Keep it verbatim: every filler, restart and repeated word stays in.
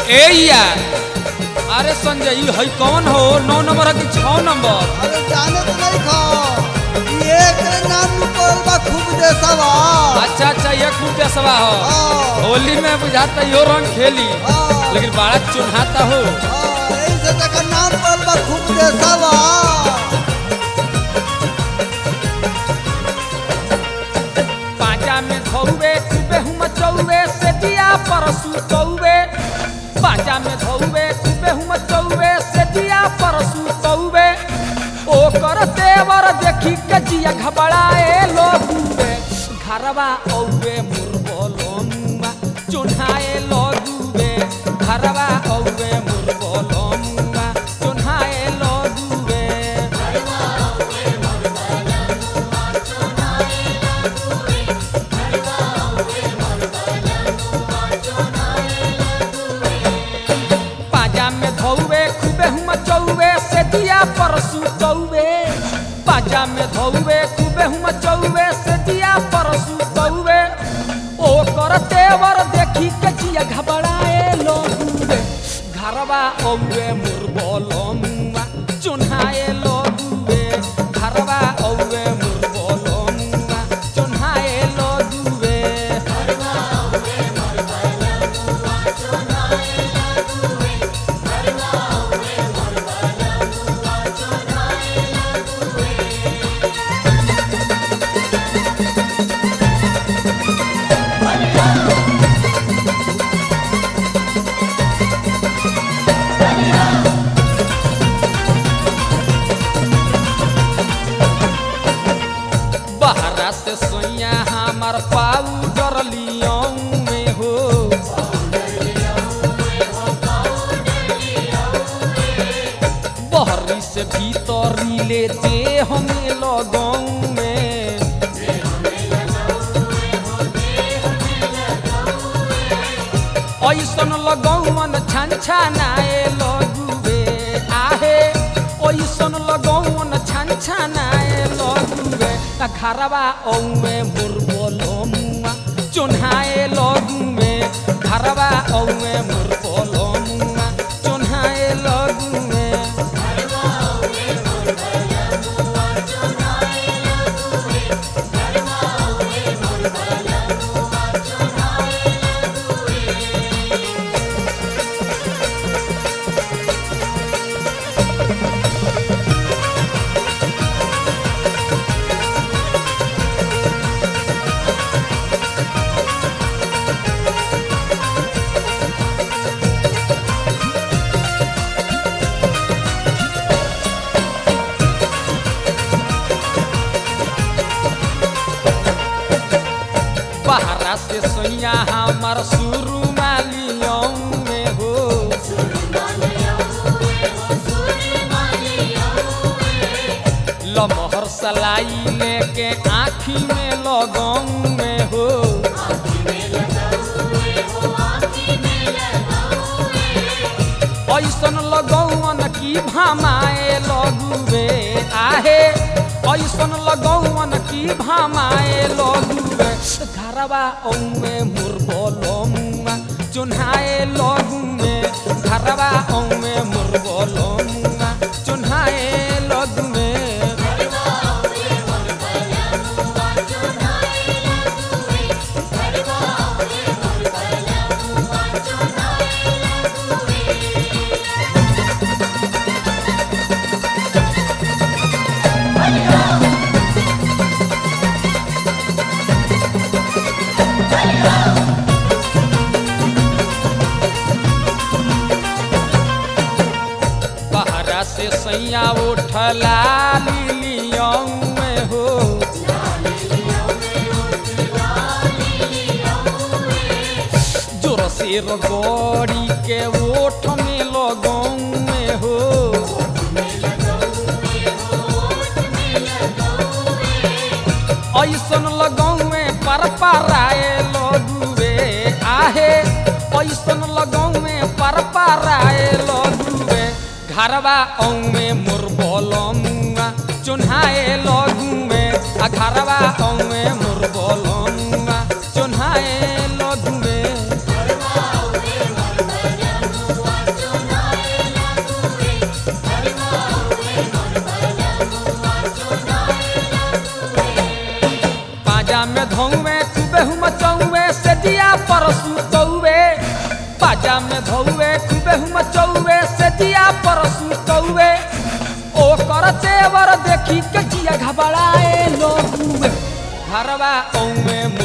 ए यार, अरे संजय ये है कौन हो? नौ नंबर है कि छह नंबर? अरे जाने तो नहीं खा ये के नाम निकल बा खूब देसवा। अच्छा अच्छा ये खूब देसवा हो। हां होली में बुझाता यो रंग खेली, लेकिन बड़ा चुनहाता हो। हां ऐसे का नाम पल बा खूब देसवा। पांचा में धौवे खूबे हम चौवे से दिया परसू चौवे। पांचा में धौवे खूबे हम चौवे से दिया परसू चौवे। ओ कर देवर देखी के जिया घबराए लोगुवे। घरवा औवे मुरबोलो मुआ चुन्हाए लोगुवे। घरवा औवे मुरबोलो मुआ चुन्हाए लोगुवे। धौवे खूबे हम चौवे से दिया परसू चौवे। पाजा में धौवे खूबे हम चौवे से दिया परसू चौवे। ओ कर देवर देखी के जिया घबराए लोगुवे। घरवा औवे मुरबोलो मुआ चुन्हाए लोगुवे। घरवा औवे मुरबोलो मुआ चुन्हाए लोगुवे। बहरा से सोया हमार पाउडर लियो में हो। बहरी से भीतरी लेते हमें लगों में। ऐसन लगौन छन छनाए लगुवे। आहे ऐसन लगौन छन छनाए लगुवे। घरवा औवे मुरबोलो मुआ चुन्हाए लगुवे। घरवा औवे मुरबोलो मुआ चुन्हाए लगुवे। बहरा से सोया हमार शुरू मालियों में हो। लमहर सलाई लेके आँखी में लगों में हो। ऐसन लगौन की भामाए लगुवे। आहे ऐसन लगौन की भामाए लगुवे। घरवा औवे मुरबोलो मुआ चुन्हाए लगुवे। घरवा औवे मुरबोलो मुआ चुन्हाए लगुवे। बहरा से सैया उठला लिलियों में हो। जोर से रगोड़ी के ओठ में लगों में हो। ऐसन लगौवे पर पराए लगुवे। आहे ऐसन लगौवे पर पराए लगुवे। घरवा औवे मुरबोलो मुआ चुन्हाए लगुवे। घरवा औवे मुरबोलो मुआ चुन्हाए लगुवे। धौवे खूबे हुम चौवे से जिया परसू तौवे पाजा में धौवे खूबे हुम चौवे से जिया परसू तौवे ओ कर तेवर देखी के जिया घबराए लोगुए घरवा औवे